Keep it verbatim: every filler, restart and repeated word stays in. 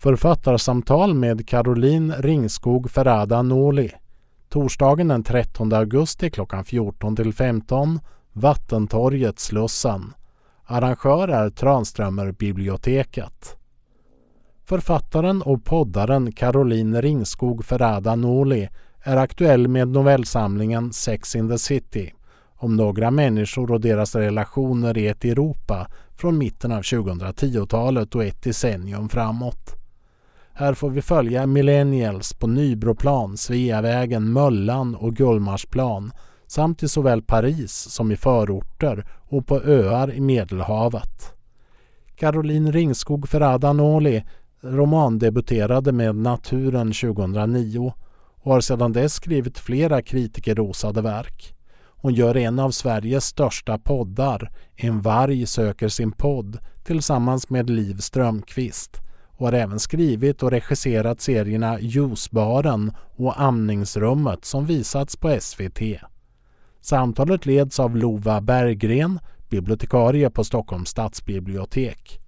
Författarsamtal med Caroline Ringskog Ferrada Noli. Torsdagen den trettonde augusti klockan fjorton till femton. Vattentorget Slussen. Arrangör är Tranströmer biblioteket. Författaren och poddaren Caroline Ringskog Ferrada Noli är aktuell med novellsamlingen Sex in the City om några människor och deras relationer i ett Europa från mitten av tjugohundratiotalet och ett decennium framåt. Här får vi följa millennials på Nybroplan, Sveavägen, Möllan och Gullmarsplan samt i såväl Paris som i förorter och på öar i Medelhavet. Caroline Ringskog Ferrada Noli romandebuterade med Naturen tjugohundranio och har sedan dess skrivit flera kritikerrosade verk. Hon gör en av Sveriges största poddar, En varg söker sin podd, tillsammans med Liv Strömqvist och har även skrivit och regisserat serierna Ljusbaren och Amningsrummet som visats på S V T. Samtalet leds av Lova Berggren, bibliotekarie på Stockholms stadsbibliotek.